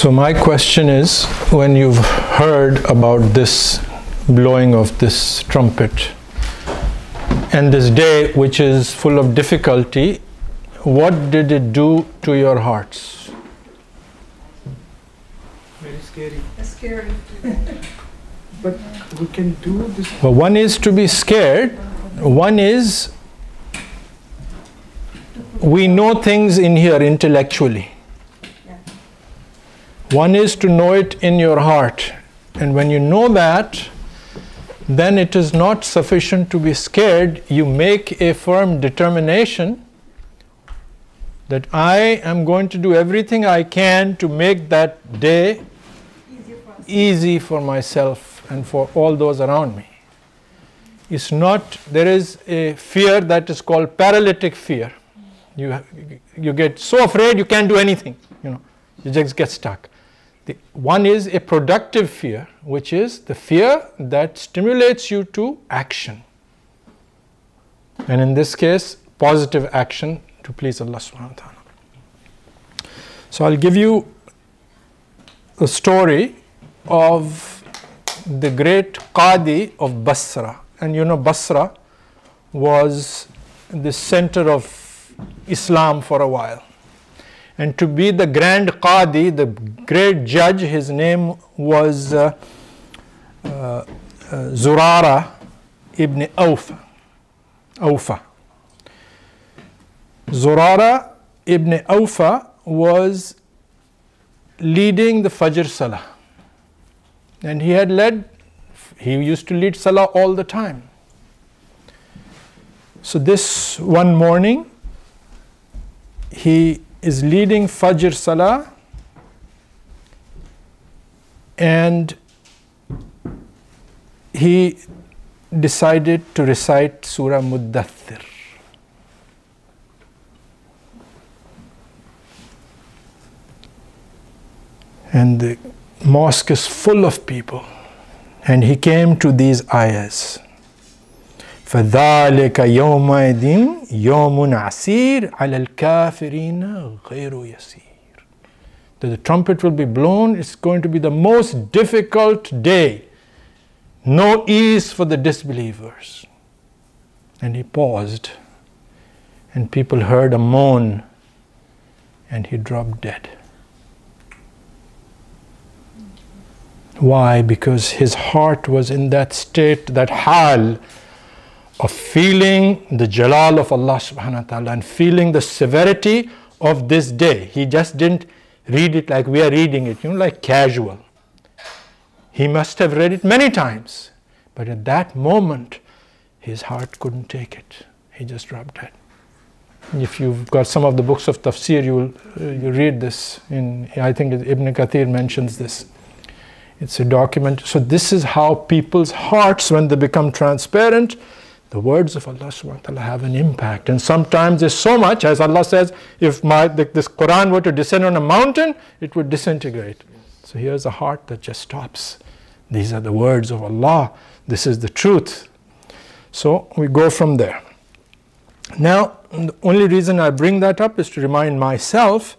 So my question is, when you've heard about this blowing of this trumpet and this day which is full of difficulty, what did it do to your hearts? Very scary. It's scary. But we can do this. Well, one is to be scared. One is we know things in here intellectually. One is to know it in your heart. And when you know that, then it is not sufficient to be scared. You make a firm determination that I am going to do everything I can to make that day easy for myself and for all those around me. It's not, there is a fear that is called paralytic fear. You get so afraid you can't do anything, you just get stuck. One is a productive fear, which is the fear that stimulates you to action. And in this case, positive action to please Allah subhanahu wa ta'ala. So I'll give you a story of the great Qadi of Basra. And Basra was the center of Islam for a while. And to be the grand Qadi, the great judge, his name was Zurara ibn Awfa. Zurara ibn Awfa was leading the Fajr Salah. And he used to lead Salah all the time. So this one morning, he is leading Fajr Salah, and he decided to recite Surah Muddathir. And the mosque is full of people, and he came to these ayahs. فَذَلِكَ يَوْمَئِذٍ يَوْمٌ عَسِيرٌ عَلَى الْكَافِرِينَ غَيْرُ يَسِيرٌ. That the trumpet will be blown. It's going to be the most difficult day. No ease for the disbelievers. And he paused, and people heard a moan, and he dropped dead. Why? Because his heart was in that state, that hal, of feeling the jalal of Allah subhanahu wa ta'ala and feeling the severity of this day. He just didn't read it like we are reading it, like casual. He must have read it many times, but at that moment his heart couldn't take it. He just dropped dead. If you've got some of the books of tafsir, you read this. I think Ibn Kathir mentions this. It's a document. So this is how people's hearts, when they become transparent, the words of Allah subhanahu wa ta'ala have an impact. And sometimes there's so much, as Allah says, if this Quran were to descend on a mountain, it would disintegrate. So here's a heart that just stops. These are the words of Allah. This is the truth. So we go from there. Now, the only reason I bring that up is to remind myself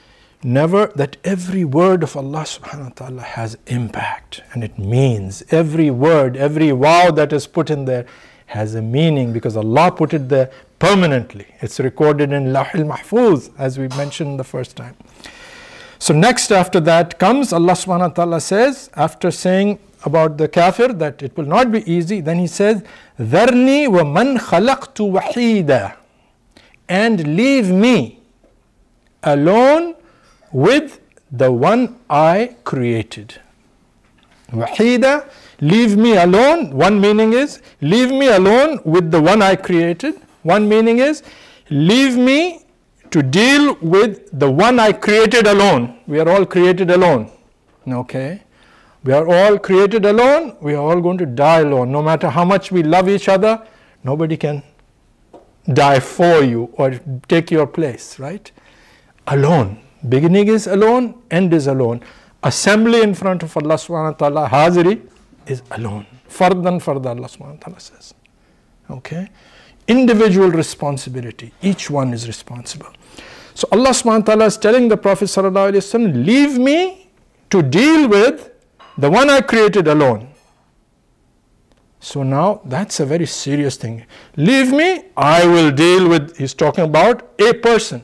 that every word of Allah subhanahu wa ta'ala has impact. And it means every word, every wow that is put in there has a meaning, because Allah put it there permanently. It's recorded in Lawh al-Mahfuz, as we mentioned the first time. So next after that comes, Allah subhanahu wa ta'ala says, after saying about the kafir that it will not be easy, then he says, ذَرْنِي وَمَنْ خَلَقْتُ وَحِيدًا, and leave me alone with the one I created. Wahida, leave me alone. One meaning is, leave me alone with the one I created. One meaning is, leave me to deal with the one I created alone. We are all created alone. Okay? We are all created alone. We are all going to die alone. No matter how much we love each other, nobody can die for you or take your place, right? Alone. Beginning is alone, end is alone. Assembly in front of Allah subhanahu wa ta'ala, haziri, is alone. Fardan farda, Allah subhanahu wa ta'ala says. Okay? Individual responsibility. Each one is responsible. So Allah subhanahu wa ta'ala is telling the Prophet sallallahu alaihi wasallam, leave me to deal with the one I created alone. So now that's a very serious thing. Leave me, I will deal with, he's talking about a person.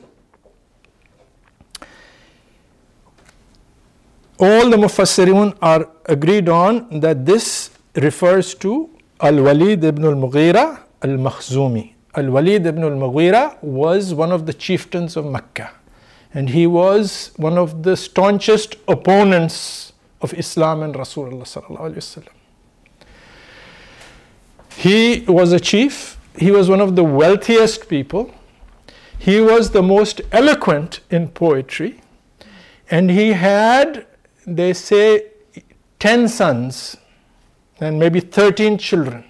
All the Mufassirun are agreed on that this refers to Al-Walid ibn al-Mughira al-Makhzumi. Al-Walid ibn al-Mughira was one of the chieftains of Mecca, and he was one of the staunchest opponents of Islam and Rasulullah sallallahu alaihi wasallam. He was a chief, he was one of the wealthiest people, he was the most eloquent in poetry, and he had, they say, 10 sons and maybe 13 children.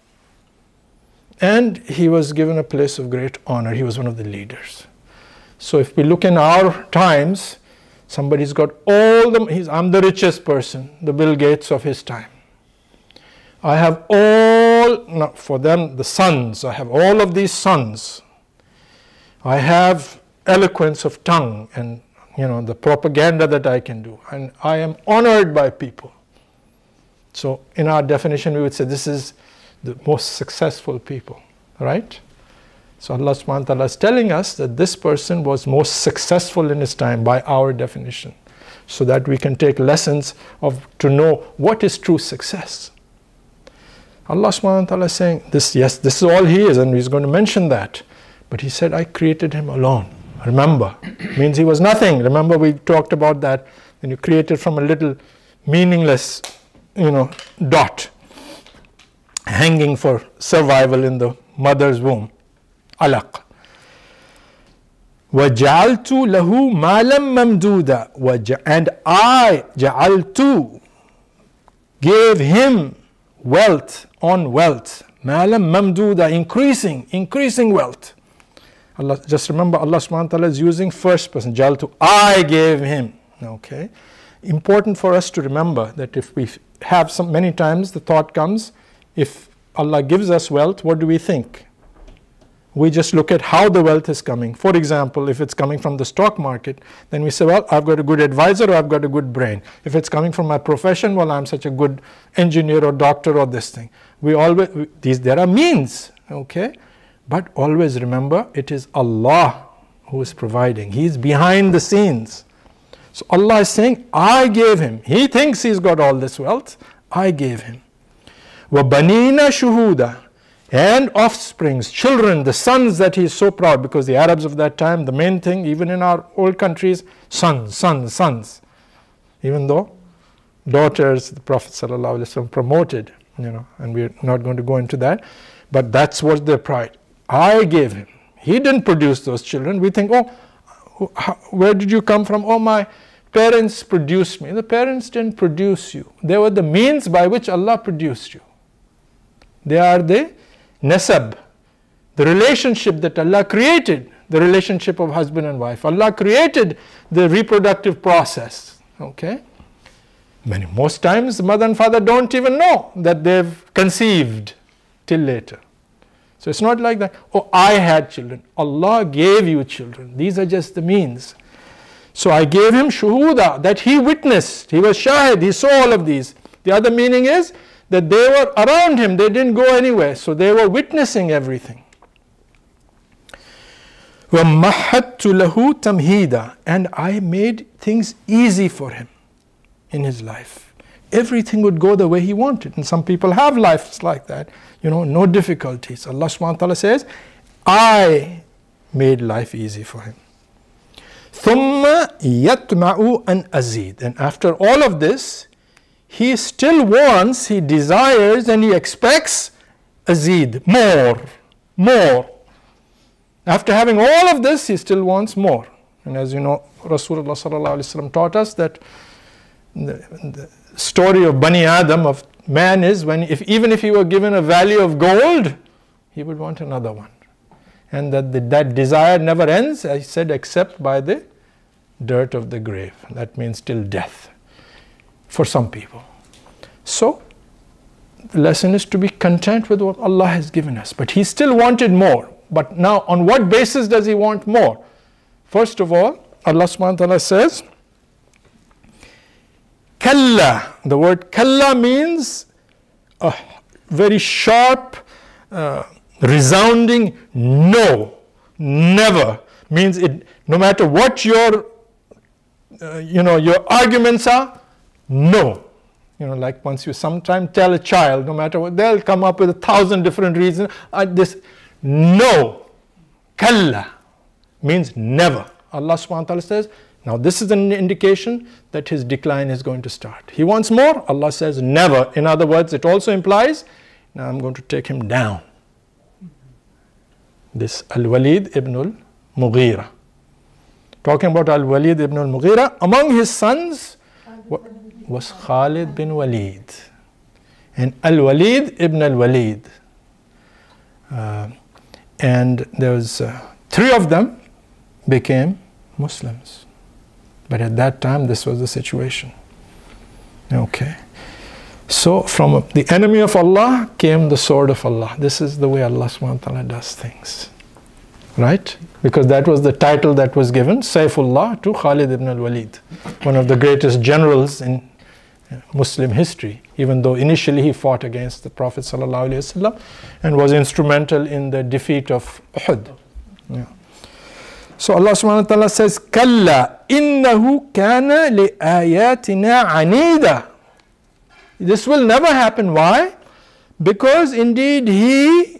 And he was given a place of great honor. He was one of the leaders. So if we look in our times, somebody's got all the, I'm the richest person, the Bill Gates of his time. I have all, no, for them, the sons, I have all of these sons. I have eloquence of tongue and, the propaganda that I can do. And I am honored by people. So in our definition, we would say this is the most successful people, right? So Allah subhanahu wa ta'ala is telling us that this person was most successful in his time by our definition, so that we can take lessons to know what is true success. Allah subhanahu wa ta'ala is saying, this is all he is, and he's going to mention that. But he said, I created him alone. Remember, means he was nothing. Remember we talked about that, when you created from a little meaningless, dot hanging for survival in the mother's womb. Alaq. وَجَعَلْتُ لَهُ مَالًا مَمْدُودًا. And I, جَعَلْتُ, gave him wealth on wealth. مَالًا مَمْدُودًا, increasing wealth. Allah, just remember, Allah subhanahu wa ta'ala is using first person. جَعَلْتُ, I gave him. Okay. Important for us to remember that if we have many times the thought comes, if Allah gives us wealth, what do we think? We just look at how the wealth is coming. For example, if it's coming from the stock market, then we say, well, I've got a good advisor or I've got a good brain. If it's coming from my profession, well, I'm such a good engineer or doctor or this thing. There are means, okay? But always remember, it is Allah who is providing. He is behind the scenes. So Allah is saying, I gave him. He thinks he's got all this wealth. I gave him. وَبَنِينَ شُهُودًا, and offsprings, children, the sons that he is so proud, because the Arabs of that time, the main thing, even in our old countries, sons. Even though daughters, the Prophet ﷺ promoted, and we're not going to go into that, but that's what their pride. I gave him. He didn't produce those children. We think, where did you come from? Oh, my parents produced me. The parents didn't produce you. They were the means by which Allah produced you. They are the nasab, the relationship that Allah created, the relationship of husband and wife. Allah created the reproductive process. Okay? Most times the mother and father don't even know that they've conceived till later. So it's not like that, I had children. Allah gave you children. These are just the means. So I gave him shuhuda, that he witnessed. He was shahid, he saw all of these. The other meaning is that they were around him, they didn't go anywhere. So they were witnessing everything. وَمَحَّدْتُ لَهُ تَمْهِيدًا, and I made things easy for him in his life. Everything would go the way he wanted. And some people have lives like that. No difficulties. Allah subhanahu wa ta'ala says, I made life easy for him. ثُمَّ يَطْمَعُ أَنْ أَزِيدَ, and after all of this, he still wants, he desires, and he expects azid, more. After having all of this, he still wants more. And as you know, Rasulullah sallallahu alaihi wasallam taught us that the story of Bani Adam, of man, is even if he were given a value of gold, he would want another one. And that desire never ends, I said, except by the dirt of the grave. That means till death for some people. So the lesson is to be content with what Allah has given us. But he still wanted more. But now on what basis does he want more? First of all, Allah subhanahu wa ta'ala says, Kalla. The word kalla means a very sharp, resounding no, never. Means it, no matter what your your arguments are, no. Like once you sometimes tell a child, no matter what, they'll come up with 1,000 different reasons. This no, kalla means never. Allah subhanahu wa ta'ala says, now this is an indication that his decline is going to start. He wants more, Allah says never. In other words, it also implies, now I'm going to take him down. This Al-Walid ibn al-Mughira. Talking about Al-Walid ibn al-Mughira, among his sons was Khalid bin Walid. And Al-Walid ibn al-Walid. And there was 3 of them became Muslims. But at that time, this was the situation. Okay. So from the enemy of Allah came the sword of Allah. This is the way Allah subhanahu wa ta'ala does things. Right? Because that was the title that was given, Saifullah, to Khalid ibn al-Walid, one of the greatest generals in Muslim history, even though initially he fought against the Prophet ﷺ and was instrumental in the defeat of Uhud. Yeah. So Allah subhanahu wa ta'ala says, Kalla innahu kana li ayatina anida. This will never happen. Why? Because indeed he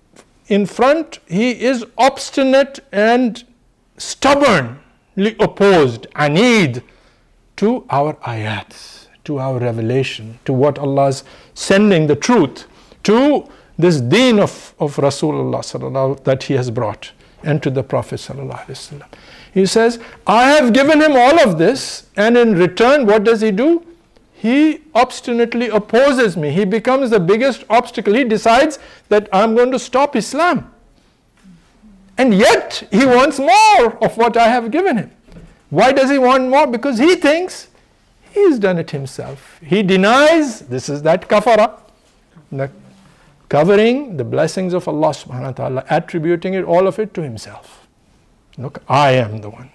is obstinate and stubbornly opposed, anid, to our ayats, to our revelation, to what Allah is sending, the truth, to this deen of Rasulullah sallallahu that he has brought, and to the Prophet sallallahu alaihi wasallam. He says, I have given him all of this, and in return, what does he do? He obstinately opposes me. He becomes the biggest obstacle. He decides that I'm going to stop Islam. And yet, he wants more of what I have given him. Why does he want more? Because he thinks he's done it himself. He denies, this is that kafara, covering the blessings of Allah subhanahu wa ta'ala, attributing it, all of it, to himself. Look, I am the one.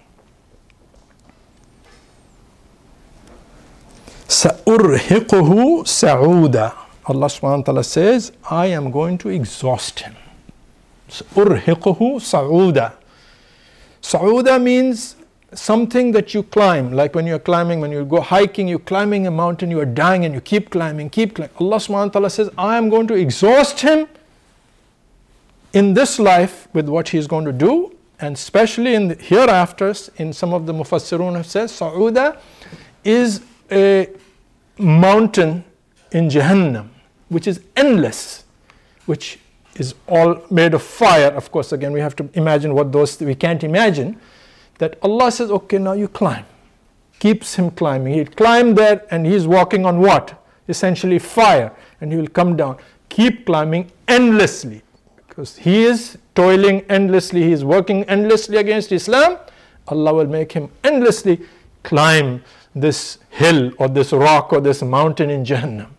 Sa'urhiquhu sa'uda. Allah subhanahu wa ta'ala says, I am going to exhaust him. Sa'urhiquhu sa'uda. Sa'uda means something that you climb, like when you're climbing, when you go hiking, you're climbing a mountain, you are dying and you keep climbing, Allah subhanahu wa ta'ala says, I am going to exhaust him in this life with what he is going to do, and especially in the hereafter. In some of the Mufassirun have said, Sa'uda is a mountain in Jahannam, which is endless, which is all made of fire. Of course, again, we have to imagine what those, we can't imagine. That Allah says, okay, now you climb. Keeps him climbing. He'll climb there and he's walking on what? Essentially fire. And he will come down. Keep climbing endlessly. Because he is toiling endlessly. He is working endlessly against Islam. Allah will make him endlessly climb this hill or this rock or this mountain in Jahannam.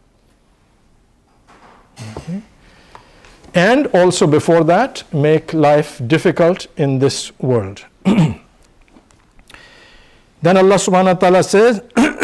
Okay. And also before that, make life difficult in this world. Then Allah subhanahu wa ta'ala says,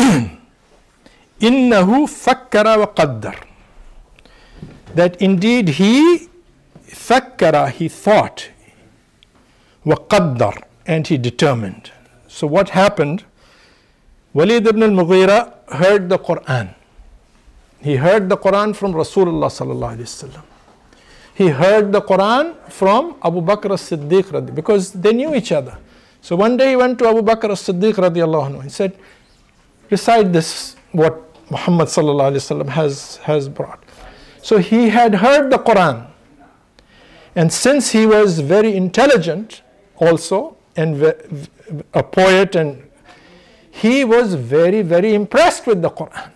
Innahu fakkara wa qaddar. That indeed he fakkara, he thought, wa qaddar, and he determined. So what happened? Walid ibn al-Mughira heard the Quran. He heard the Quran from Rasulullah sallallahu alaihi wasallam. He heard the Quran from Abu Bakr as-Siddiq, because they knew each other. So one day he went to Abu Bakr as-Siddiq radiallahu anhu. He said, recite this, what Muhammad sallallahu alaihi wasallam has brought. So he had heard the Quran. And since he was very intelligent also, and a poet, and he was very, very impressed with the Quran.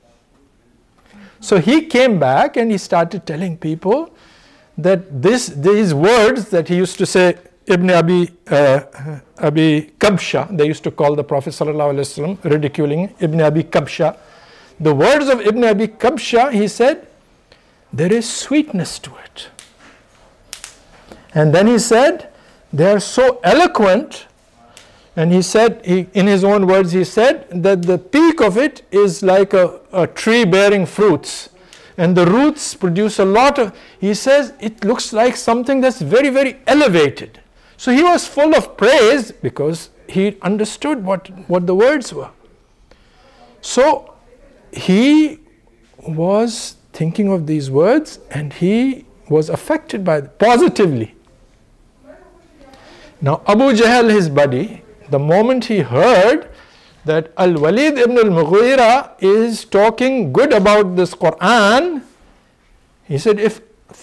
So he came back and he started telling people that these words that he used to say, Ibn Abi Kabsha, they used to call the Prophet ﷺ, ridiculing Ibn Abi Kabsha. The words of Ibn Abi Kabsha, he said, there is sweetness to it. And then he said, they are so eloquent And he said, in his own words, he said that the peak of it is like a tree bearing fruits. And the roots produce a lot of, he says, it looks like something that's very, very elevated. So he was full of praise because he understood what the words were. So he was thinking of these words and he was affected by it positively. Now Abu Jahl, his buddy, the moment he heard that Al-Walid ibn al-Mughira is talking good about this Quran, he said, if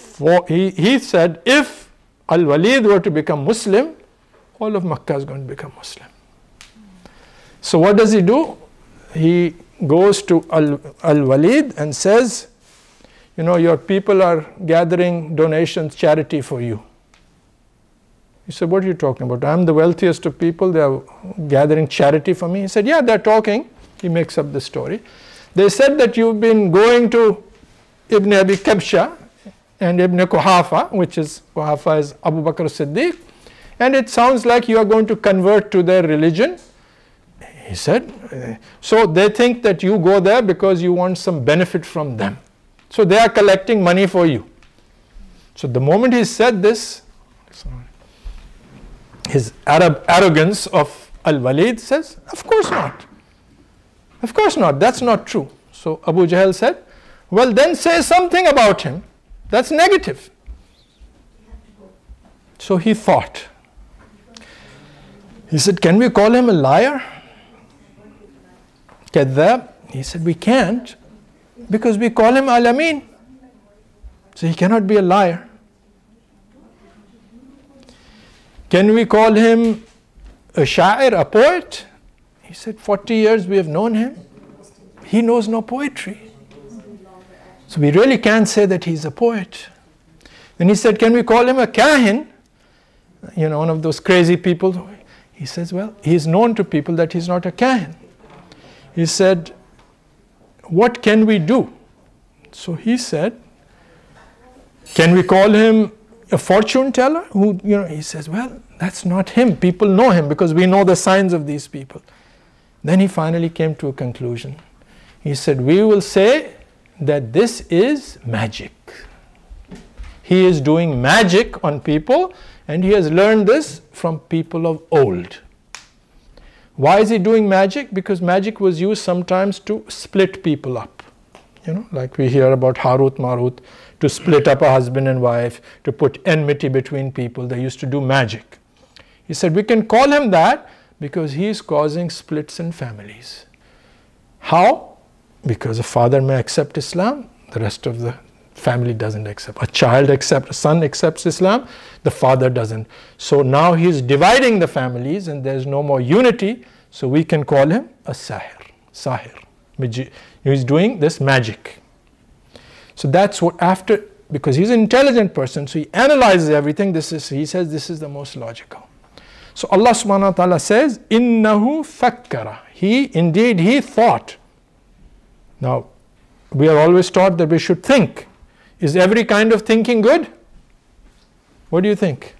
Al-Walid were to become Muslim, all of Makkah is going to become Muslim. So what does he do? He goes to Al-Walid and says, your people are gathering donations, charity for you. He said, what are you talking about? I'm the wealthiest of people. They are gathering charity for me. He said, yeah, they're talking. He makes up the story. They said that you've been going to Ibn Abi Kabsha and Ibn Quhafa, Quhafa is Abu Bakr as-Siddiq, and it sounds like you are going to convert to their religion. He said, so they think that you go there because you want some benefit from them. So they are collecting money for you. So the moment he said this, his Arab arrogance of Al-Walid says, of course not. Of course not. That's not true. So Abu Jahl said, well then say something about him. That's negative. So he thought. He said, can we call him a liar? Kadhab? He said, we can't because we call him Al-Amin. So he cannot be a liar. Can we call him a sha'ir, a poet? He said, 40 years we have known him. He knows no poetry. So we really can't say that he's a poet. Then he said, can we call him a kahin? One of those crazy people. He says, well, he's known to people that he's not a kahin. He said, what can we do? So he said, can we call him a fortune teller? He says, well, that's not him. People know him because we know the signs of these people. Then he finally came to a conclusion. He said, we will say that this is magic. He is doing magic on people and he has learned this from people of old. Why is he doing magic? Because magic was used sometimes to split people up. Like we hear about Harut Marut, to split up a husband and wife, to put enmity between people. They used to do magic. He said, we can call him that because he is causing splits in families. How? Because a father may accept Islam, the rest of the family doesn't accept. A son accepts Islam, the father doesn't. So now he is dividing the families and there's no more unity. So we can call him a sahir. He's doing this magic. So that's what because he's an intelligent person, so he analyzes everything. He says this is the most logical. So Allah subhanahu wa ta'ala says, innahu fakkara. He thought. Now, we are always taught that we should think. Is every kind of thinking good? What do you think?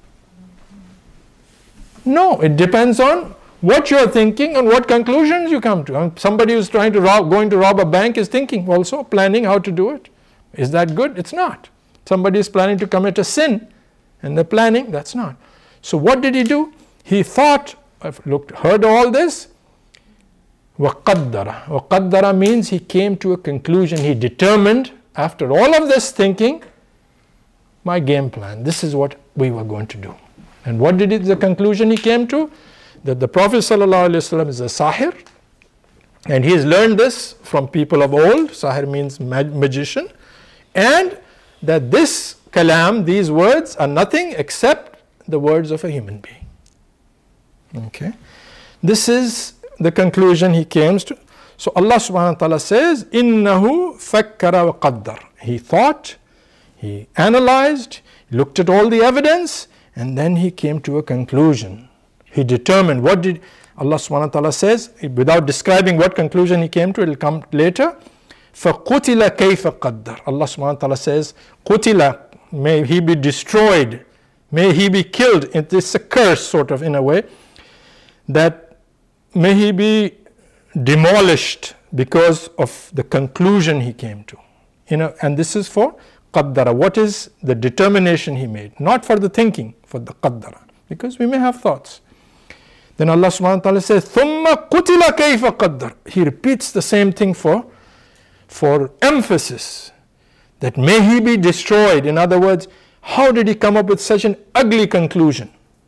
No, it depends on what you're thinking and what conclusions you come to. Somebody who's going to rob a bank is thinking also, planning how to do it. Is that good? It's not. Somebody is planning to commit a sin and they're planning, that's not. So what did he do? He thought, heard all this, وَقَدَّرَ. وَقَدَّرَ means he came to a conclusion. He determined, after all of this thinking, my game plan, this is what we were going to do. And what the conclusion he came to? That the Prophet ﷺ is a sahir, and he has learned this from people of old. Sahir means magician. And that this kalam, these words, are nothing except the words of a human being. Okay. This is the conclusion he came to. So Allah subhanahu wa ta'ala says, innahu fakkara wa qaddar. He thought, he analyzed, he looked at all the evidence, and then he came to a conclusion. He determined. What did Allah subhanahu wa ta'ala says, without describing what conclusion he came to, it will come later. فَقُتِلَ كَيْفَ قَدَّرَ. Allah subhanahu wa ta'ala says, قُتِلَ, may he be destroyed, may he be killed. It's a curse sort of in a way. that may he be demolished because of the conclusion he came to. And this is for qaddara. What is the determination he made? Not for the thinking, for the qaddara. Because we may have thoughts. Then Allah subhanahu wa ta'ala says, ثُمَّ قُتِلَ كَيْفَ قَدَّرَ. He repeats the same thing for emphasis. That may he be destroyed. In other words, how did he come up with such an ugly conclusion?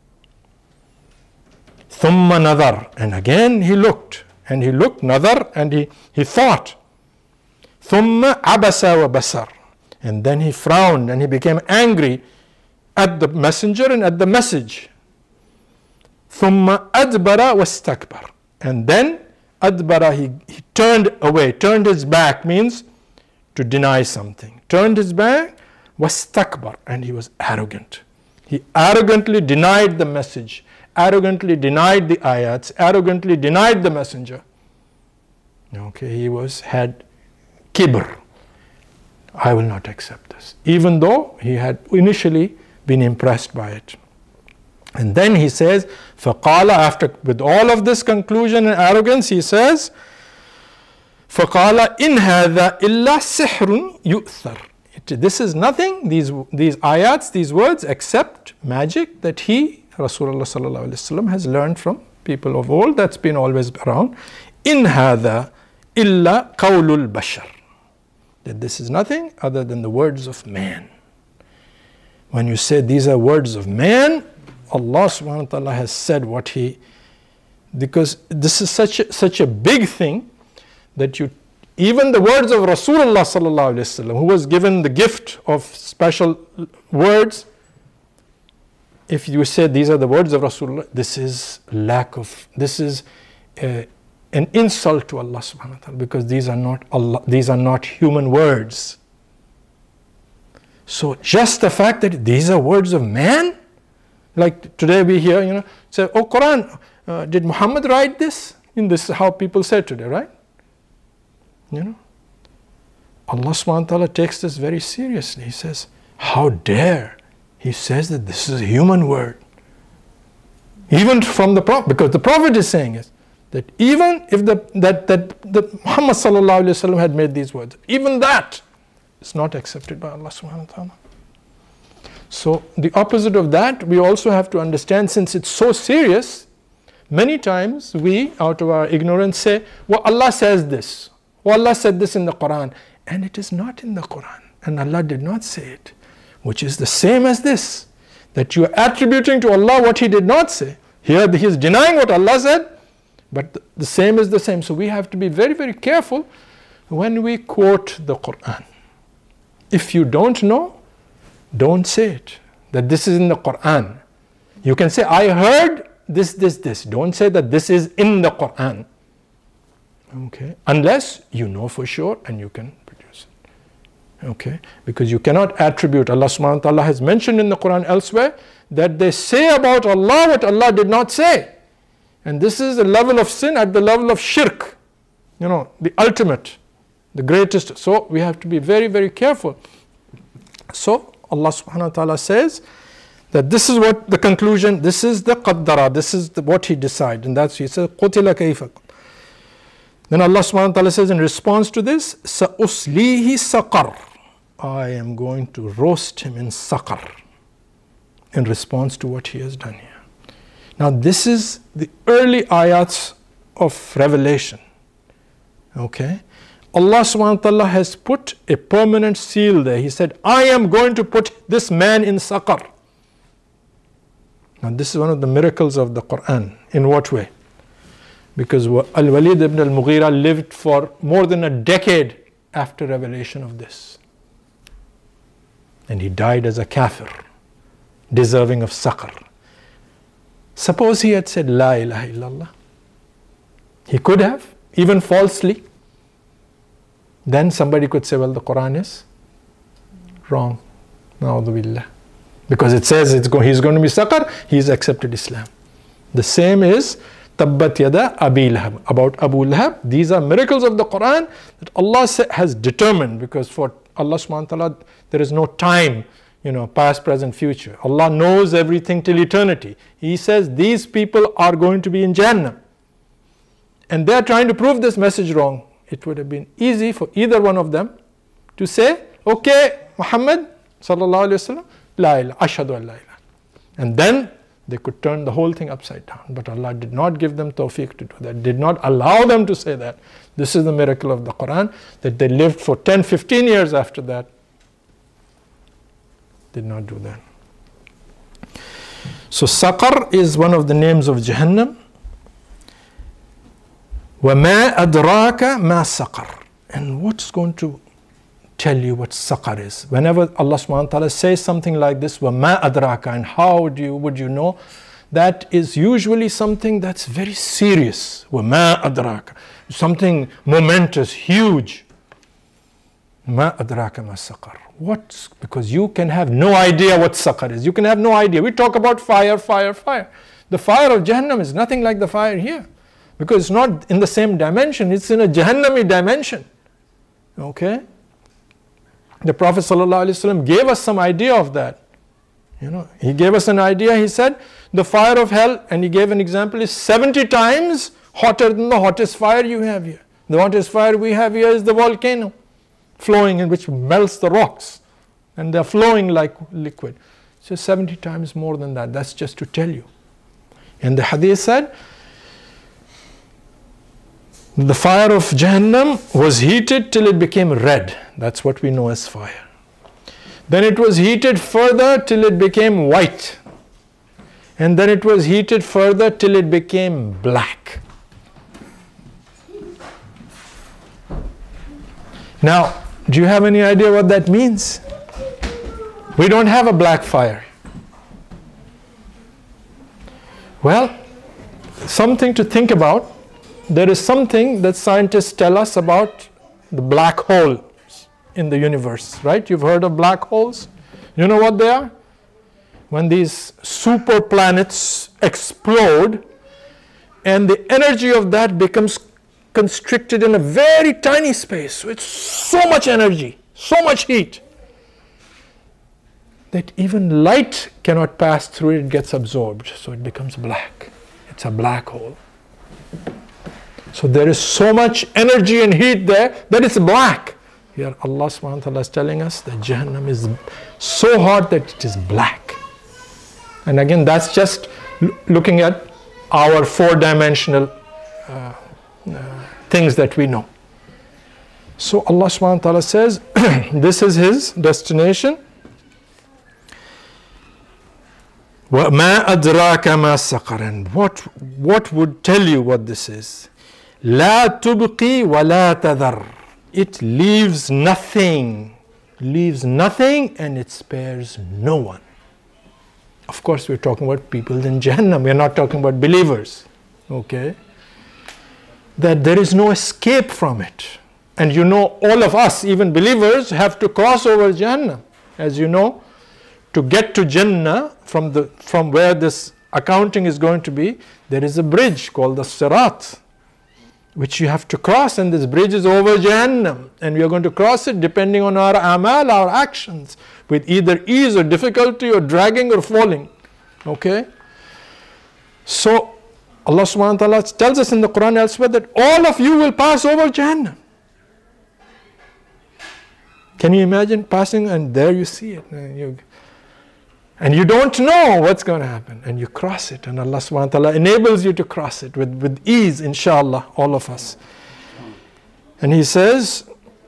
ثُمَّ نَظَرَ. And again he looked. And he looked, nadar, and he thought. ثُمَّ عَبَسَ وَبَسَرَ. And then he frowned and he became angry at the messenger and at the message. ثُمَّ أَدْبَرَ وَاسْتَكْبَرَ. And then adbara, he turned away. Turned his back means to deny something. Turned his back, wastakbar, and he was arrogant. He arrogantly denied the message, arrogantly denied the ayats, arrogantly denied the messenger. Okay, he had kibr. I will not accept this, even though he had initially been impressed by it. And then he says, فَقَالَ, after with all of this conclusion and arrogance, he says, فَقَالَ إِنْ هَذَا إِلَّا سِحْرٌ يُؤْثَرٌ. This is nothing, these ayats, these words, except magic that he, Rasulullah sallallahu alaihi wasallam, has learned from people of old, that's been always around. إِنْ هَذَا إِلَّا قَوْلُ الْبَشَرِ. That this is nothing other than the words of man. When you say these are words of man, Allah subhanahu wa ta'ala has said what he, because this is such a big thing that even the words of Rasulullah sallallahu alaihi wasallam, who was given the gift of special words, if you say these are the words of Rasulullah, this is an insult to Allah subhanahu wa ta'ala, because these are not human words. So just the fact that these are words of man, like today we hear, say, oh Quran, did Muhammad write this? And this is how people say today, right? Allah subhanahu wa ta'ala takes this very seriously. He says, how dare he says that this is a human word. Even from the Prophet, because the Prophet is saying it, that even if that Muhammad sallallahu alaihi wasallam had made these words, even that is not accepted by Allah subhanahu wa ta'ala. So the opposite of that, we also have to understand, since it's so serious, many times we, out of our ignorance, say, well, Allah says this. Well, Allah said this in the Quran. And it is not in the Quran. And Allah did not say it. Which is the same as this. That you are attributing to Allah what He did not say. Here He is denying what Allah said. But the same is the same. So we have to be very, very careful when we quote the Quran. If you don't know, don't say it. That this is in the Quran. You can say, I heard this. Don't say that this is in the Quran. Okay, unless you know for sure and you can produce it. Okay, because you cannot attribute. Allah subhanahu wa ta'ala has mentioned in the Quran elsewhere that they say about Allah what Allah did not say. And this is a level of sin at the level of shirk. The ultimate, the greatest. So we have to be very, very careful. So Allah subhanahu wa ta'ala says that this is what the conclusion, this is the qaddara, this is what He decided. And that's, He says, قُتِلَ كَيْفَ. Then Allah subhanahu wa ta'ala says in response to this, سَأُسْلِيهِ سَقَرْ. I am going to roast him in saqar. In response to what he has done here. Now this is the early ayats of revelation. Okay. Allah subhanahu wa ta'ala has put a permanent seal there. He said, I am going to put this man in saqar. Now this is one of the miracles of the Quran. In what way? Because Al-Walid ibn al-Mughira lived for more than a decade after revelation of this. And he died as a kafir, deserving of saqar. Suppose he had said, La ilaha illallah. He could have, even falsely. Then somebody could say, well, the Quran is wrong. Na'udhu billah. Because it says he's going to be saqar, he's accepted Islam. The same is Tabbat yada Abi Lahab. About Abu Lahab, these are miracles of the Quran that Allah has determined, because for Allah subhanahu wa ta'ala there is no time. past, present, future. Allah knows everything till eternity. He says these people are going to be in Jahannam. And they're trying to prove this message wrong. It would have been easy for either one of them to say, okay, Muhammad sallallahu alayhi wa sallam, la ilaha, ashhadu an la ilaha. And then they could turn the whole thing upside down. But Allah did not give them tawfiq to do that, did not allow them to say that. This is the miracle of the Quran, that they lived for 10, 15 years after that. Did not do that. So Saqar is one of the names of Jahannam. وَمَا أَدْرَاكَ مَا سَقَرْ. And what's going to tell you what Saqar is? Whenever Allah subhanahu wa ta'ala says something like this, وَمَا أَدْرَاكَ, and how would you know? That is usually something that's very serious. وَمَا أَدْرَاكَ, something momentous, huge. مَا أَدْرَاكَ مَا سَقَرْ. What? Because you can have no idea what Saqar is. You can have no idea. We talk about fire, fire, fire. The fire of Jahannam is nothing like the fire here. Because it's not in the same dimension. It's in a Jahannami dimension. Okay? The Prophet ﷺ gave us some idea of that. He gave us an idea. He said the fire of hell, and he gave an example, is 70 times hotter than the hottest fire you have here. The hottest fire we have here is the volcano flowing, in which melts the rocks, and they're flowing like liquid. So 70 times more than that. That's just to tell you. And the hadith said the fire of Jahannam was heated till it became red. That's what we know as fire. Then it was heated further till it became white. And then it was heated further till it became black. Now, do you have any idea what that means? We don't have a black fire. Well, something to think about. There is something that scientists tell us about the black holes in the universe, right? You've heard of black holes? You know what they are? When these super planets explode and the energy of that becomes constricted in a very tiny space. So it's so much energy, so much heat, that even light cannot pass through it, gets absorbed. So it becomes black. It's a black hole. So there is so much energy and heat there that it's black. Here Allah subhanahu wa ta'ala is telling us that Jahannam is so hot that it is black. And again, that's just looking at our four-dimensional things that we know. So Allah subhanahu wa ta'ala says, this is his destination. وَمَا أَدْرَاكَ مَا سَقَرَ. And what would tell you what this is? لَا تُبْقِي وَلَا تَذَرْ. It leaves nothing. Leaves nothing, and it spares no one. Of course, we're talking about people in Jahannam. We're not talking about believers. Okay? That there is no escape from it. And you know, all of us, even believers, have to cross over Jahannam. As you know, to get to Jannah, from where this accounting is going to be, there is a bridge called the Sirat, which you have to cross, and this bridge is over Jahannam. And we are going to cross it depending on our amal, our actions, with either ease or difficulty or dragging or falling. Okay? So, Allah subhanahu wa ta'ala tells us in the Quran elsewhere that all of you will pass over Jahannam. Can you imagine passing, and there you see it. And you don't know what's going to happen. And you cross it. And Allah subhanahu wa ta'ala enables you to cross it with ease, inshallah, all of us. And He says,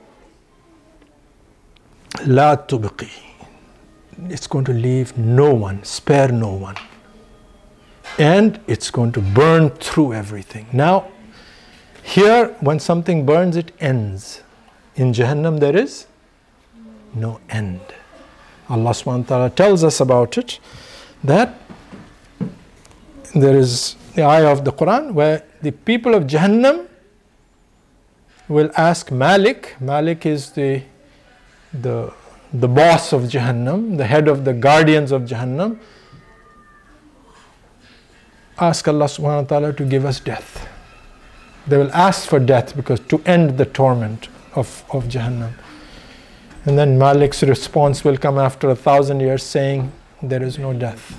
La tubqi. It's going to leave no one, spare no one. And it's going to burn through everything. Now, here, when something burns, it ends. In Jahannam, there is no end. Allah subhanahu wa ta'ala tells us about it, that there is the ayah of the Quran where the people of Jahannam will ask Malik. Malik is the boss of Jahannam, the head of the guardians of Jahannam. Ask Allah subhanahu wa ta'ala to give us death. They will ask for death because to end the torment of Jahannam. And then Malik's response will come after 1,000 years saying, there is no death.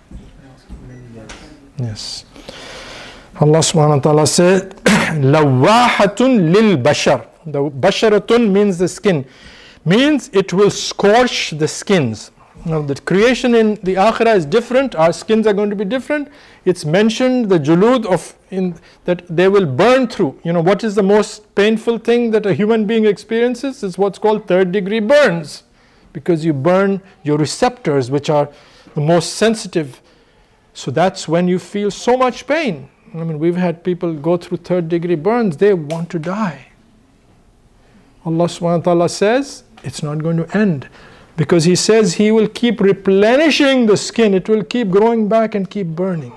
Yes. Allah subhanahu wa ta'ala said, Lawahatun lil bashar. The basharatun means the skin. Means it will scorch the skins. Now the creation in the akhirah is different. Our skins are going to be different. It's mentioned the julud that they will burn through. You know what is the most painful thing that a human being experiences? Is what's called third-degree burns. Because you burn your receptors, which are the most sensitive. So that's when you feel so much pain. I mean, we've had people go through third-degree burns. They want to die. Allah subhanahu wa ta'ala says, it's not going to end. Because He says He will keep replenishing the skin. It will keep growing back and keep burning.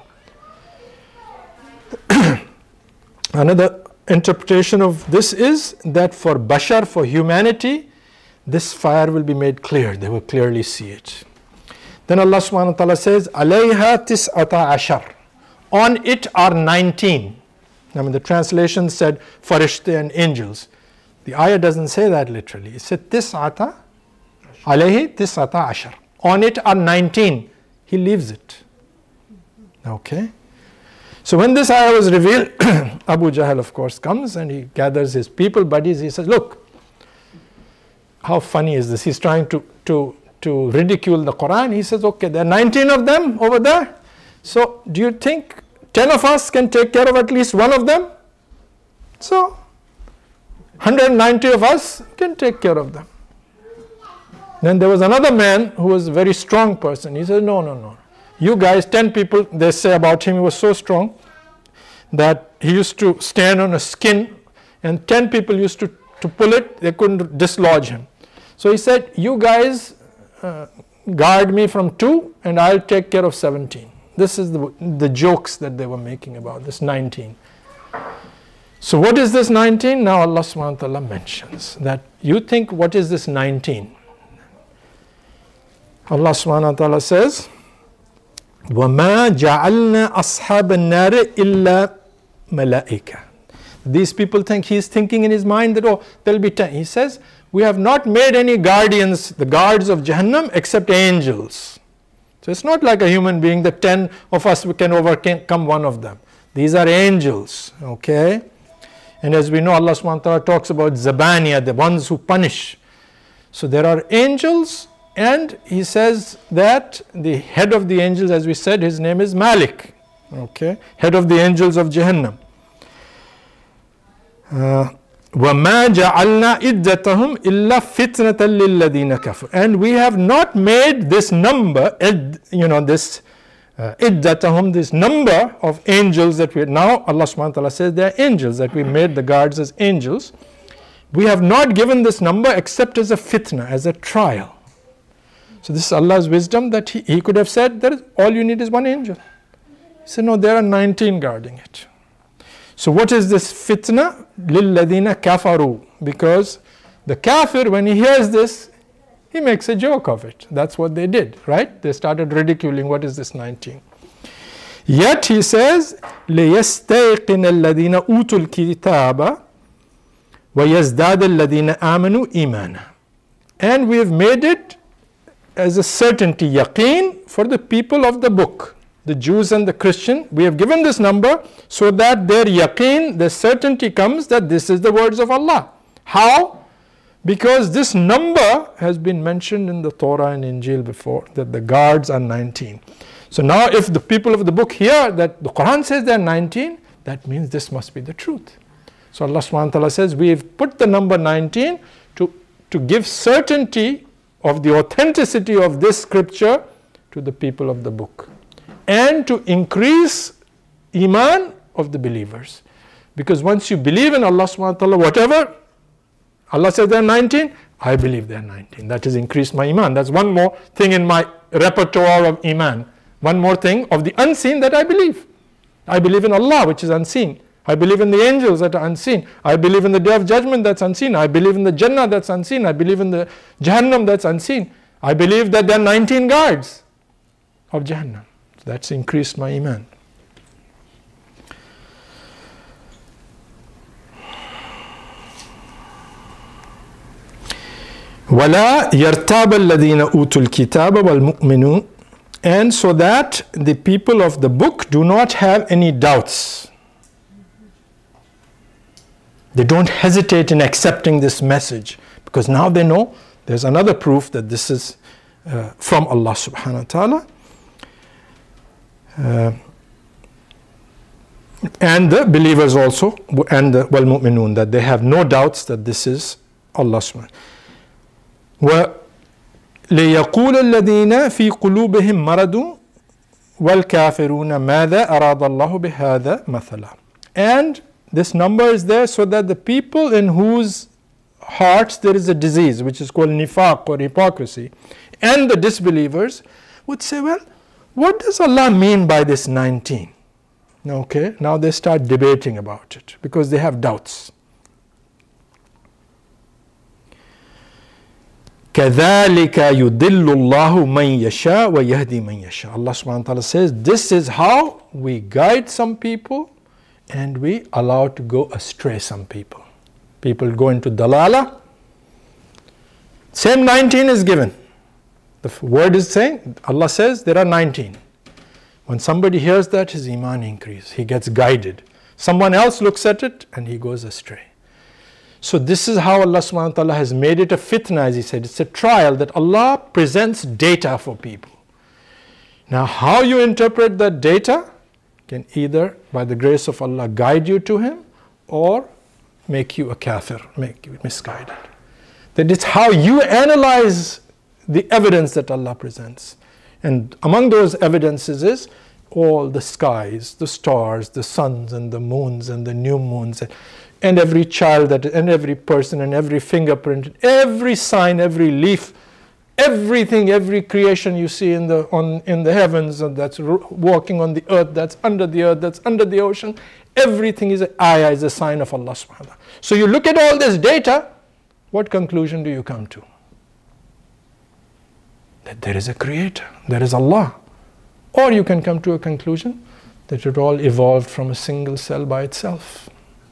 Another interpretation of this is that for bashar, for humanity, this fire will be made clear. They will clearly see it. Then Allah subhanahu wa ta'ala says, alayha tis'ata ashar. On it are 19. I mean, the translation said farishte and angels. The ayah doesn't say that literally. It said tis'ata, alayhi tis'ata ashar. On it are 19. He leaves it. Okay. So when this ayah was revealed, Abu Jahl of course comes and he gathers his people, buddies. He says, look, how funny is this? He's trying to ridicule the Quran. He says, okay, there are 19 of them over there. So do you think 10 of us can take care of at least one of them? So 190 of us can take care of them. Then there was another man who was a very strong person. He said, no. You guys, 10 people, they say about him, he was so strong that he used to stand on a skin and 10 people used to pull it. They couldn't dislodge him. So he said, you guys guard me from 2 and I'll take care of 17. This is the jokes that they were making about this 19. So what is this 19? Now Allah subhanahu wa ta'ala mentions that you think what is this 19? Allah subhanahu wa ta'ala says, وَمَا جَعَلْنَا أَصْحَابَ النَّارِ إِلَّا مَلَائِكَةً. These people think he's thinking in his mind that, oh, there'll be 10. He says, we have not made any guardians, the guards of Jahannam, except angels. So it's not like a human being that 10 of us can overcome one of them. These are angels, okay? And as we know, Allah subhanahu wa ta'ala talks about Zabaniya, the ones who punish. So there are angels, and He says that the head of the angels, as we said, his name is Malik, okay? Head of the angels of Jahannam. وَمَا جَعَلْنَا إِدَّتَهُمْ إِلَّا فِتْنَةً لِلَّذِينَ كَفَرُوا. And we have not made this number, this iddatahum, this number of angels that we now, Allah subhanahu wa ta'ala says they are angels, that we made the guards as angels. We have not given this number except as a fitna, as a trial. So this is Allah's wisdom, that He could have said, all you need is one angel. He said, no, there are 19 guarding it. So what is this fitna? لِلَّذِينَ كَفَرُوا. Because the kafir, when he hears this, he makes a joke of it. That's what they did, right? They started ridiculing, what is this 19? Yet He says, لِيَسْتَيْقِنَ الَّذِينَ أُوتُوا الْكِتَابَ وَيَزْدَادَ الَّذِينَ آمَنُوا إِيمَانًا. And we have made it as a certainty, yaqeen, for the people of the book, the Jews and the Christian. We have given this number so that their yaqeen, their certainty comes that this is the words of Allah. How? Because this number has been mentioned in the Torah and Injil before, that the guards are 19. So now if the people of the book hear that the Quran says they are 19, that means this must be the truth. So Allah subhanahu wa ta'ala says, we have put the number 19 to give certainty of the authenticity of this scripture to the people of the book, and to increase iman of the believers. Because once you believe in Allah subhanahu wa ta'ala, whatever Allah says they are 19, I believe they are 19. That has increased my iman. That's one more thing in my repertoire of iman. One more thing of the unseen that I believe. I believe in Allah, which is unseen. I believe in the angels that are unseen. I believe in the day of judgment that's unseen. I believe in the Jannah that's unseen. I believe in the Jahannam that's unseen. I believe that there are 19 guards of Jahannam. So that's increased my iman. وَلَا يَرْتَابَ الَّذِينَ أُوتُوا الْكِتَابَ وَالْمُؤْمِنُونَ, and so that the people of the book do not have any doubts. They don't hesitate in accepting this message, because now they know there's another proof that this is from Allah subhanahu wa ta'ala. And the believers also, and the wal-mu'minun, that they have no doubts that this is Allah subhanahu wa ta'ala. ليقول الذين في قلوبهم مرض والكافرون ماذا أراد الله بهذا مثلا. And this number is there so that the people in whose hearts there is a disease, which is called nifaq or hypocrisy, and the disbelievers would say, well, what does Allah mean by this 19? Okay, now they start debating about it because they have doubts. كَذَلِكَ يُضِلُّ اللَّهُ مَنْ يَشَاءُ وَيَهْدِي مَنْ يَشَاءُ. Allah subhanahu wa ta'ala says, this is how we guide some people and we allow to go astray some people. People go into dalala. Same 19 is given. The word is saying, Allah says there are 19. When somebody hears that, his iman increases. He gets guided. Someone else looks at it and he goes astray. So this is how Allah subhanahu wa ta'ala has made it a fitna, as he said. It's a trial that Allah presents data for people. Now how you interpret that data can either, by the grace of Allah, guide you to Him or make you a kafir, make you misguided. That it's how you analyze the evidence that Allah presents. And among those evidences is all the skies, the stars, the suns and the moons and the new moons, and every child and every person and every fingerprint, every sign, every leaf, everything, every creation you see in the heavens, and that's walking on the earth, that's under the ocean, everything is an ayah, is a sign of Allah subhanahu wa ta'ala. So you look at all this data, what conclusion do you come to? That there is a creator, there is Allah. Or you can come to a conclusion that it all evolved from a single cell by itself.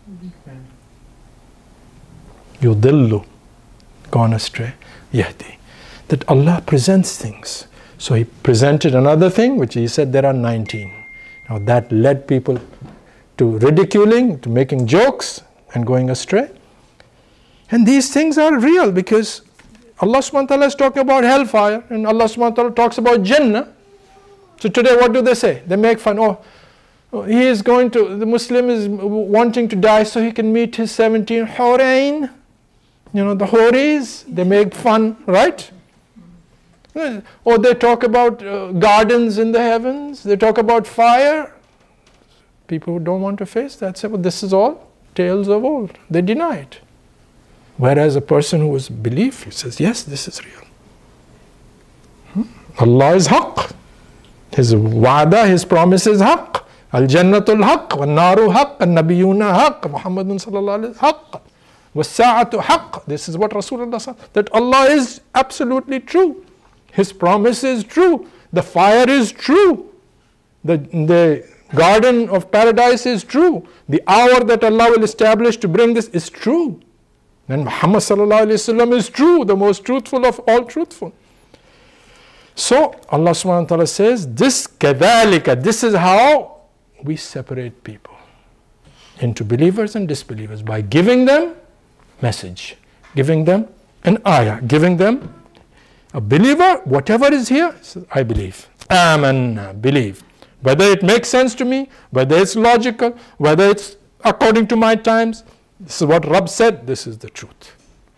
Yudillu, gone astray, yahdi. That Allah presents things. So He presented another thing, which He said there are 19. Now that led people to ridiculing, to making jokes and going astray. And these things are real because Allah subhanahu wa ta'ala is talking about hellfire and Allah subhanahu wa ta'ala talks about Jannah. So today what do they say? They make fun. The Muslim is wanting to die so he can meet his 17 hurain. You know, the houris, they make fun, right? Or they talk about gardens in the heavens. They talk about fire. People who don't want to face that say, well, this is all tales of old. They deny it. Whereas a person who has belief, he says, yes, this is real. Allah is haqq. His wa'da, His promise is haqq. Al-jannatul haqq, wal-naru haqq, al-nabiyuna haqq, Muhammadun sallallahu alayhi wa haqq, was-sa'atu haqq. This is what Rasulullah said, that Allah is absolutely true. His promise is true. The fire is true. The garden of paradise is true. The hour that Allah will establish to bring this is true. And Muhammad sallallahu alayhi wa sallam is true, the most truthful of all truthful. So Allah subhanahu wa ta'ala says, this kadhalika, this is how we separate people into believers and disbelievers, by giving them message, giving them an ayah, giving them a believer, whatever is here, says, I believe. Amanna, believe. Whether it makes sense to me, whether it's logical, whether it's according to my times, this is what Rabb said, this is the truth.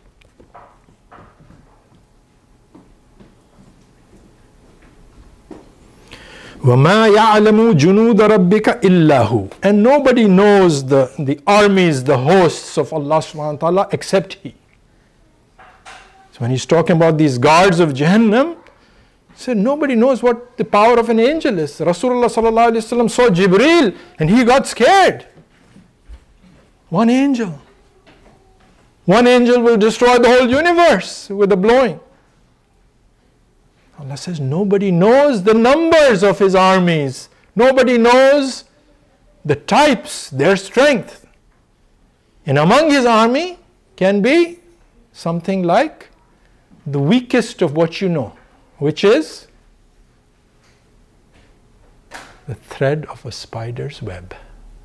وَمَا يَعْلَمُ جُنُودَ رَبِّكَ إِلَّا هُ. And nobody knows the armies, the hosts of Allah subhanahu wa ta'ala except He. So when He's talking about these guards of Jahannam, He said nobody knows what the power of an angel is. Rasulullah sallallahu alayhi wa sallam saw Jibreel and he got scared. One angel. One angel will destroy the whole universe with a blowing. Allah says nobody knows the numbers of His armies. Nobody knows the types, their strength. And among His army can be something like the weakest of what you know, which is the thread of a spider's web.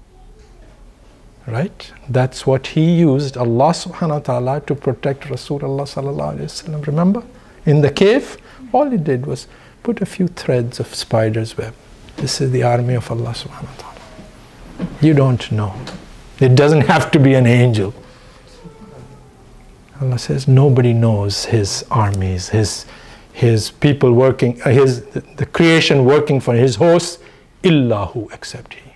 Right? That's what he used, Allah subhanahu wa ta'ala, to protect Rasulullah sallallahu alayhi wasallam. Remember? In the cave, all he did was put a few threads of spider's web. This is the army of Allah subhanahu wa ta'ala. You don't know. It doesn't have to be an angel. Allah says nobody knows his armies, his people working, the creation working for his hosts, illahu, except he.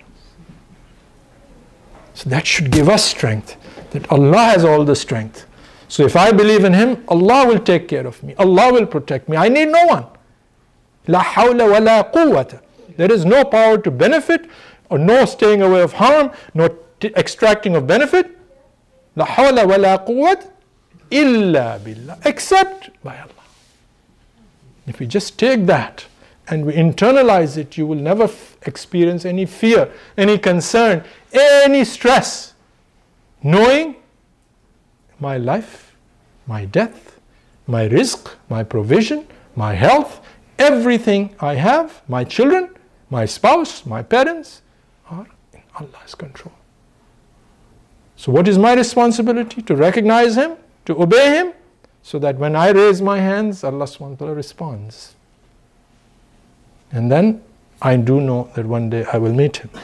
So that should give us strength, that Allah has all the strength. So if I believe in him, Allah will take care of me. Allah will protect me. I need no one. La hawla wa la quwwata. There is no power to benefit, or no staying away of harm, no extracting of benefit. La hawla wa la quwwata illa billah, except by Allah. If we just take that and we internalize it, you will never experience any fear, any concern, any stress, knowing my life, my death, my rizq, my provision, my health, everything I have, my children, my spouse, my parents, are in Allah's control. So what is my responsibility? To recognize him, to obey him, so that when I raise my hands, Allah subhanahu wa ta'ala responds. And then I do know that one day I will meet him.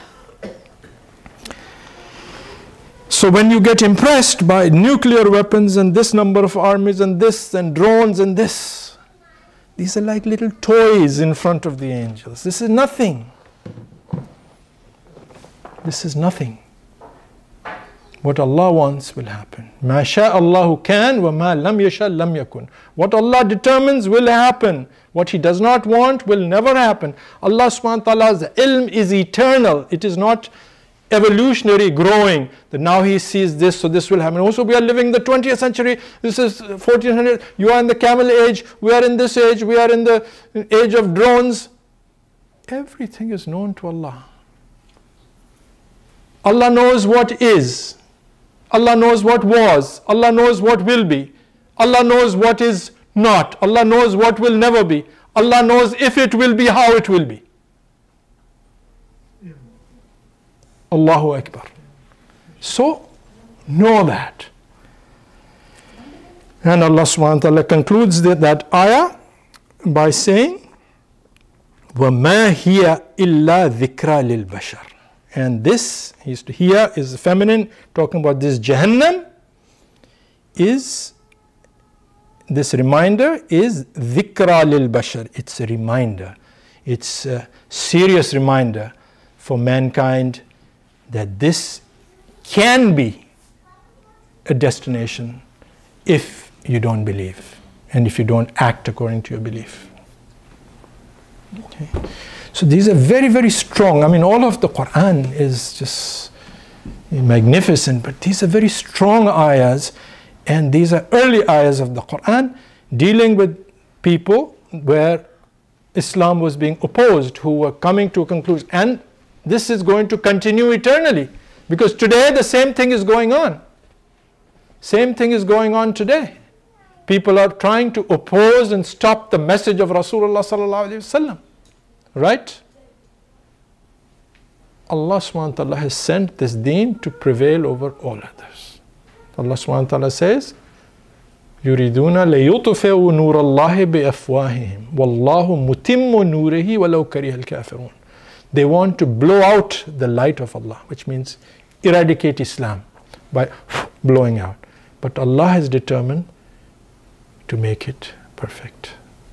So when you get impressed by nuclear weapons and this number of armies and this and drones and this, these are like little toys in front of the angels. This is nothing. This is nothing. What Allah wants will happen. Ma sha'allahu kan wa ma lam yasha lam yakun. What Allah determines will happen. What he does not want will never happen. Allah subhanahu wa ta'ala's ilm is eternal. It is not evolutionary growing, that now he sees this, so this will happen. Also, we are living in the 20th century. This is 1400. You are in the camel age. We are in this age. We are in the age of drones. Everything is known to Allah. Allah knows what is. Allah knows what was. Allah knows what will be. Allah knows what is not. Allah knows what will never be. Allah knows if it will be, how it will be. Allahu Akbar. So, know that. And Allah subhanahu wa ta'ala concludes that ayah by saying, وَمَا هِيَ إِلَّا ذِكْرَى لِلْبَشَرِ. And this, here is feminine, talking about this Jahannam, is, this reminder is dhikra lil bashar. It's a reminder. It's a serious reminder for mankind that this can be a destination if you don't believe and if you don't act according to your belief. Okay. So these are very, very strong. I mean, all of the Quran is just magnificent, but these are very strong ayahs, and these are early ayahs of the Quran dealing with people where Islam was being opposed, who were coming to a conclusion. And this is going to continue eternally, because today the same thing is going on. Same thing is going on today. People are trying to oppose and stop the message of Rasulullah sallallahu alaihi wasallam. Right? Allah subhanahu wa ta'ala has sent this deen to prevail over all others. Allah subhanahu wa ta'ala says, يُرِيدُونَ لَيُطْفِئُوا نُورَ اللَّهِ بِأَفْوَاهِهِمْ وَاللَّهُ مُتِمُّ نُورِهِ وَلَوْ كَرِهَ الْكَافِرُونَ. They want to blow out the light of Allah, which means eradicate Islam by blowing out. But Allah has determined to make it perfect,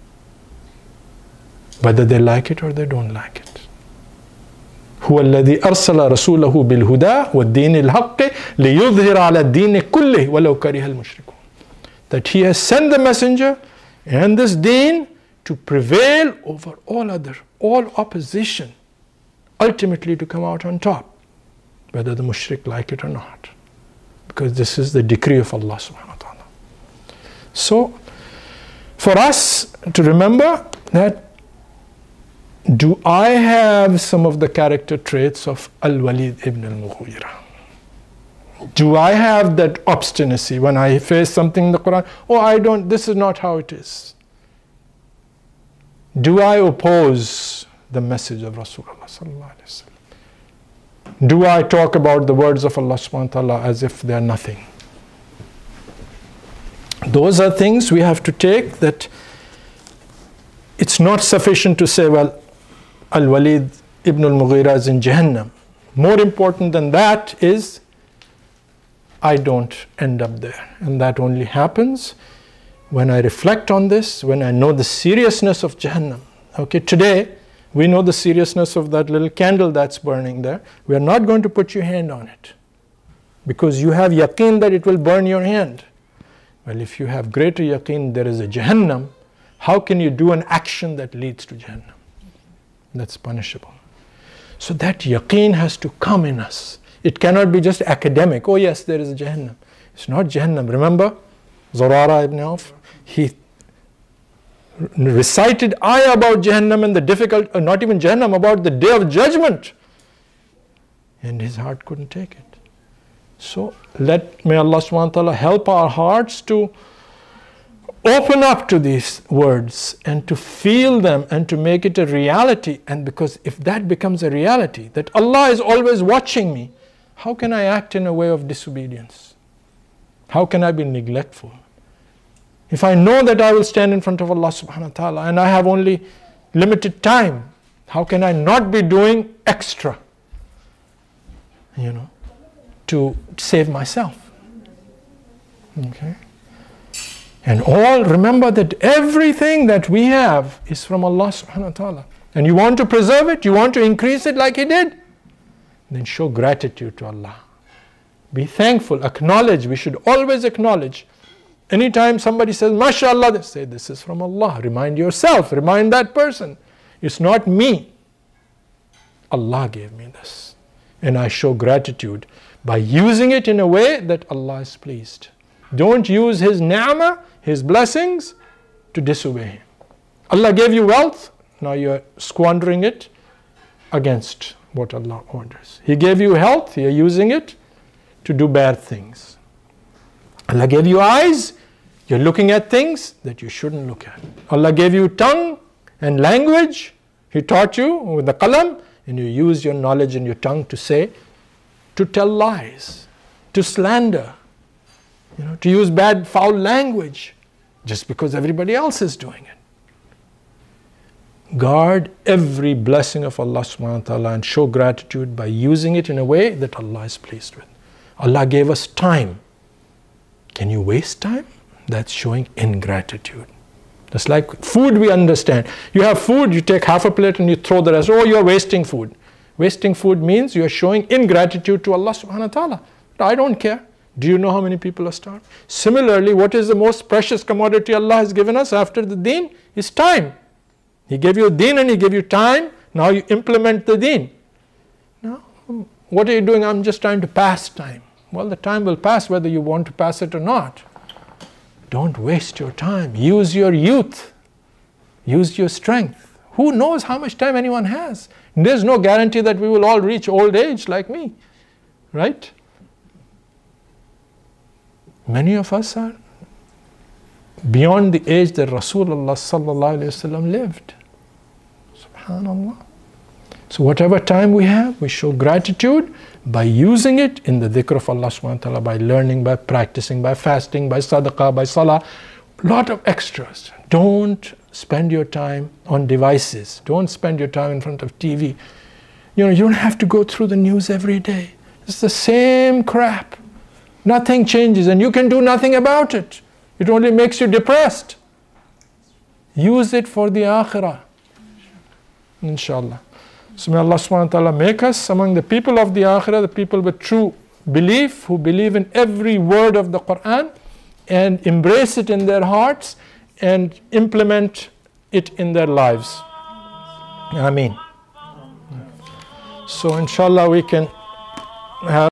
whether they like it or they don't like it. هو الذي أرسل رسوله بالهدى والدين الحق ليظهر على الدين كله ولو كره المشركون. That he has sent the messenger and this deen to prevail over all opposition, ultimately to come out on top, whether the mushrik like it or not, because this is the decree of Allah subhanahu wa ta'ala. So for us to remember that, do I have some of the character traits of Al-Walid ibn al-Mughira? Do I have that obstinacy when I face something in the Quran? Oh, I don't, this is not how it is. Do I oppose the message of Rasulullah sallallahu alaihi wasallam? Do I talk about the words of Allah subhanahu wa ta'ala as if they are nothing? Those are things we have to take, that it's not sufficient to say, well, Al-Walid ibn al-Mughira is in Jahannam. More important than that is, I don't end up there. And that only happens when I reflect on this, when I know the seriousness of Jahannam. Okay, today, we know the seriousness of that little candle that's burning there. We are not going to put your hand on it, because you have yaqeen that it will burn your hand. Well, if you have greater yaqeen there is a Jahannam, how can you do an action that leads to Jahannam? That's punishable. So that yaqeen has to come in us. It cannot be just academic. Oh yes, there is a Jahannam. It's not Jahannam. Remember Zurara ibn Auf? He recited ayah about Jahannam and the difficult, not even Jahannam, about the day of judgment. And his heart couldn't take it. So may Allah subhanahu wa ta'ala help our hearts to open up to these words and to feel them and to make it a reality. And because if that becomes a reality, that Allah is always watching me, how can I act in a way of disobedience? How can I be neglectful? If I know that I will stand in front of Allah subhanahu wa ta'ala and I have only limited time, how can I not be doing extra, to save myself? Okay? And remember that everything that we have is from Allah subhanahu wa ta'ala. And you want to preserve it, you want to increase it like He did, then show gratitude to Allah. Be thankful, acknowledge. We should always acknowledge. Anytime somebody says, MashaAllah, they say, this is from Allah. Remind yourself, remind that person. It's not me. Allah gave me this. And I show gratitude by using it in a way that Allah is pleased. Don't use His ni'mah, His blessings, to disobey Him. Allah gave you wealth, now you're squandering it against what Allah orders. He gave you health, you're using it to do bad things. Allah gave you eyes, you're looking at things that you shouldn't look at. Allah gave you tongue and language, He taught you with the qalam, and you use your knowledge and your tongue to tell lies, to slander, to use bad, foul language, just because everybody else is doing it. Guard every blessing of Allah subhanahu wa ta'ala and show gratitude by using it in a way that Allah is pleased with. Allah gave us time. Can you waste time? That's showing ingratitude. Just like food, we understand. You have food, you take half a plate and you throw the rest. Oh, you're wasting food. Wasting food means you're showing ingratitude to Allah subhanahu wa ta'ala. I don't care. Do you know how many people are starved? Similarly, what is the most precious commodity Allah has given us after the deen? Is time. He gave you deen and He gave you time. Now you implement the deen. Now, what are you doing? I'm just trying to pass time. Well, the time will pass whether you want to pass it or not. Don't waste your time. Use your youth. Use your strength. Who knows how much time anyone has? There's no guarantee that we will all reach old age like me. Right? Many of us are beyond the age that Rasulullah sallallahu alaihi wasallam lived. Subhanallah. So whatever time we have, we show gratitude by using it in the dhikr of Allah subhanahu wa ta'ala, by learning, by practicing, by fasting, by sadaqah, by salah. Lot of extras. Don't spend your time on devices. Don't spend your time in front of TV. You don't have to go through the news every day. It's the same crap. Nothing changes and you can do nothing about it. It only makes you depressed. Use it for the akhirah. Inshallah. So may Allah subhanahu wa ta'ala make us among the people of the akhirah, the people with true belief, who believe in every word of the Quran and embrace it in their hearts and implement it in their lives. Ameen. So inshallah we can have